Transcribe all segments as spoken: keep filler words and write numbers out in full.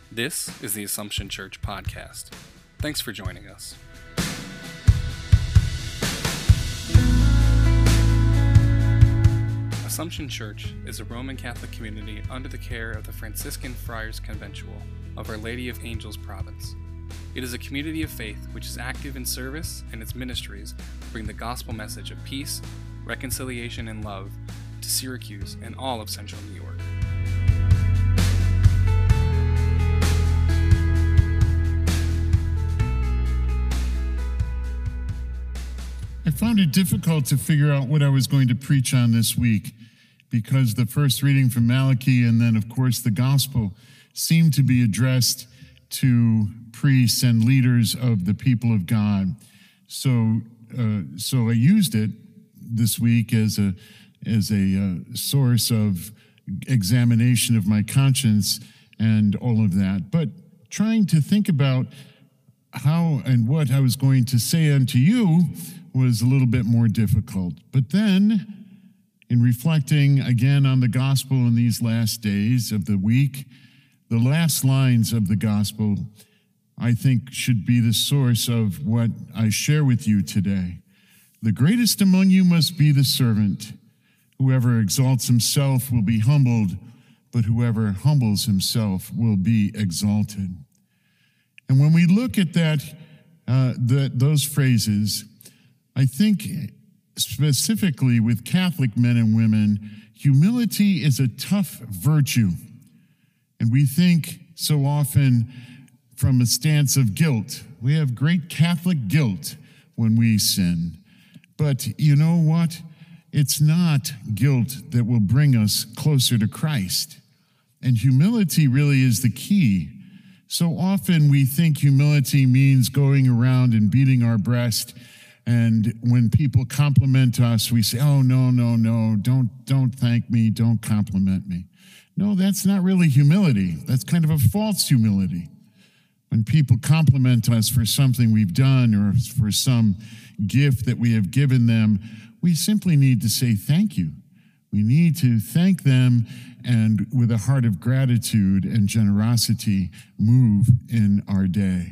This is the Assumption Church podcast. Thanks for joining us. Assumption Church is a Roman Catholic community under the care of the Franciscan Friars Conventual of Our Lady of Angels Province. It is a community of faith which is active in service, and its ministries bring the gospel message of peace, reconciliation, and love to Syracuse and all of central New York. I found it difficult to figure out what I was going to preach on this week because the first reading from Malachi and then, of course, the gospel seemed to be addressed to priests and leaders of the people of God. So, uh, so I used it this week as a as a uh, source of examination of my conscience and all of that. But trying to think about how and what I was going to say unto you was a little bit more difficult. But then, in reflecting again on the gospel in these last days of the week, the last lines of the gospel, I think, should be the source of what I share with you today. The greatest among you must be the servant. Whoever exalts himself will be humbled, but whoever humbles himself will be exalted. And when we look at that, uh, the, those phrases, I think specifically with Catholic men and women, humility is a tough virtue. And we think so often from a stance of guilt. We have great Catholic guilt when we sin. But you know what? It's not guilt that will bring us closer to Christ. And humility really is the key. So often we think humility means going around and beating our breast. And when people compliment us, we say, oh, no, no, no, don't, don't thank me, don't compliment me. No, that's not really humility. That's kind of a false humility. When people compliment us for something we've done or for some gift that we have given them, we simply need to say thank you. We need to thank them and with a heart of gratitude and generosity move in our day.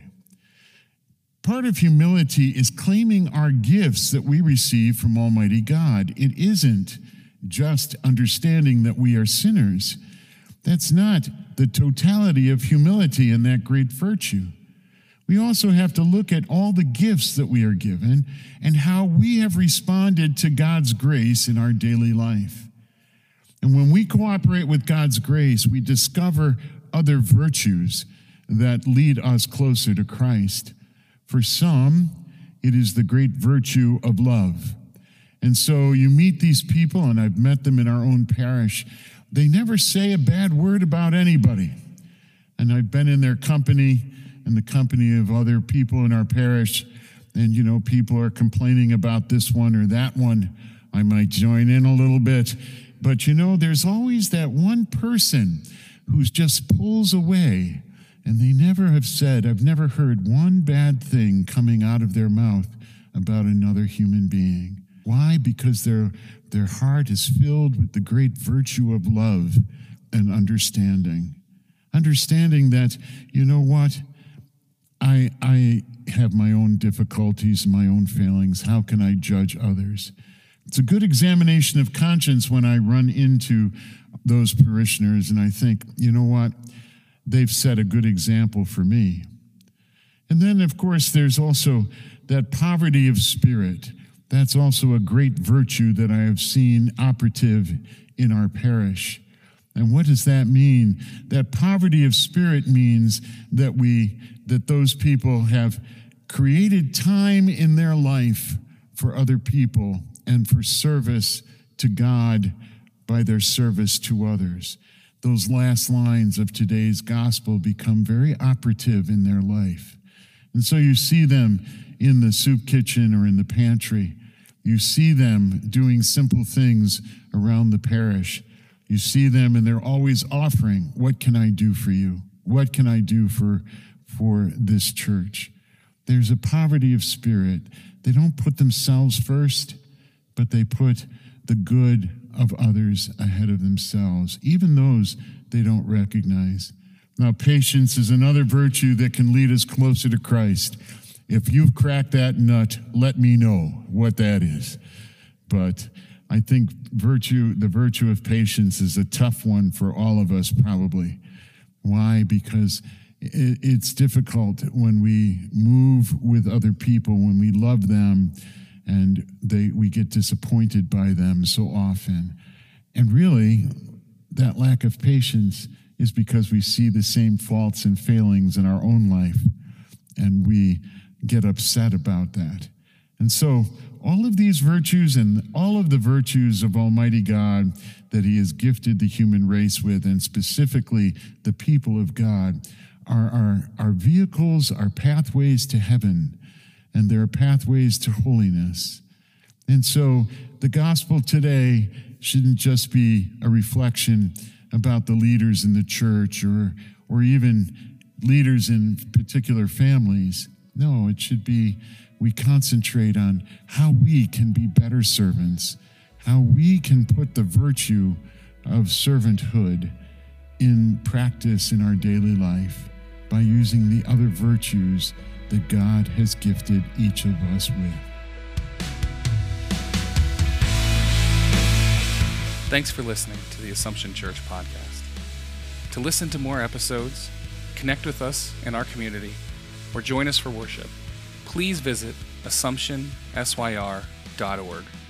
Part of humility is claiming our gifts that we receive from Almighty God. It isn't just understanding that we are sinners. That's not the totality of humility and that great virtue. We also have to look at all the gifts that we are given and how we have responded to God's grace in our daily life. And when we cooperate with God's grace, we discover other virtues that lead us closer to Christ. For some, it is the great virtue of love. And so you meet these people, and I've met them in our own parish. They never say a bad word about anybody. And I've been in their company, in the company of other people in our parish, and, you know, people are complaining about this one or that one. I might join in a little bit. But, you know, there's always that one person who just pulls away. And they never have said, I've never heard one bad thing coming out of their mouth about another human being. Why? Because their, their heart is filled with the great virtue of love and understanding. Understanding that, you know what? I, I have my own difficulties, my own failings. How can I judge others? It's a good examination of conscience when I run into those parishioners and I think, you know what? They've set a good example for me. And then, of course, there's also that poverty of spirit. That's also a great virtue that I have seen operative in our parish. And what does that mean? That poverty of spirit means that we, that those people have created time in their life for other people and for service to God by their service to others. Those last lines of today's gospel become very operative in their life. And so you see them in the soup kitchen or in the pantry. You see them doing simple things around the parish. You see them and they're always offering, what can I do for you? What can I do for, for this church? There's a poverty of spirit. They don't put themselves first, but they put the good of others ahead of themselves, even those they don't recognize. Now, patience is another virtue that can lead us closer to Christ. If you've cracked that nut, let me know what that is. But I think virtue, the virtue of patience is a tough one for all of us, probably. Why? Because it's difficult when we move with other people, when we love them, and they we get disappointed by them so often. And really, that lack of patience is because we see the same faults and failings in our own life, and we get upset about that. And so all of these virtues and all of the virtues of Almighty God that he has gifted the human race with, and specifically the people of God, are our, our vehicles, our pathways to heaven, and they're pathways to holiness. And so the gospel today shouldn't just be a reflection about the leaders in the church or, or even leaders in particular families. No, it should be we concentrate on how we can be better servants, how we can put the virtue of servanthood in practice in our daily life by using the other virtues that God has gifted each of us with. Thanks for listening to the Assumption Church podcast. To listen to more episodes, connect with us in our community, or join us for worship, please visit assumption syr dot org.